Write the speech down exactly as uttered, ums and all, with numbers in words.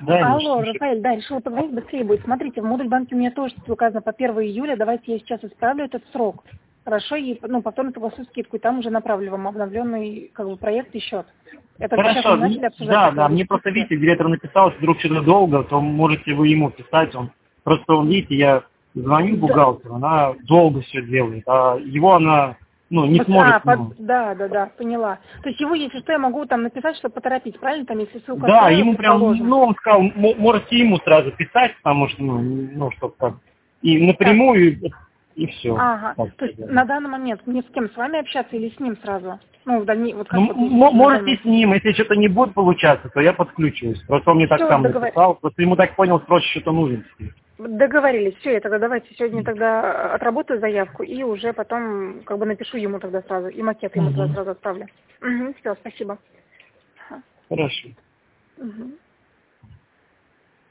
Да, Алло, Миша, Рафаэль, да, решила позвонить, быстрее будет. Смотрите, в модуль банке у меня тоже указано по первого июля, давайте я сейчас исправлю этот срок. Хорошо, и ну, повторно согласую скидку, и там уже направлю вам обновленный как бы, проект и счет. Это сейчас мы хорошо, начали ну, обсуждать да, по да, поводу мне просто, скидки. видите, директор написал, что вдруг что-то долго, то можете вы ему писать, он, просто он, видите, я звоню Да, бухгалтеру, она долго все делает, а его она, ну, не вот, а, сможет, под- ну, да, да, да, поняла. То есть его, если что, я могу там написать, чтобы поторопить, правильно? Там, если ссылка да, отправила, ему прям, предположим. ну, он сказал, м- можете ему сразу писать, потому что, ну, ну чтобы так, и Так, напрямую, и все, ага. так То есть сказать. на данный момент мне с кем, с вами общаться или с ним сразу? Ну, в дальней, вот Ну, как вот м- на данный можете момент? с ним, если что-то не будет получаться, то я подключусь. Просто он мне так Все, сам договор... написал, просто ему так понял, срочно что-то нужен. договорились. Все, я тогда давайте сегодня тогда отработаю заявку и уже потом как бы напишу ему тогда сразу. И макет ему тогда Мгм. сразу отправлю. Угу, все, спасибо. Хорошо. Угу.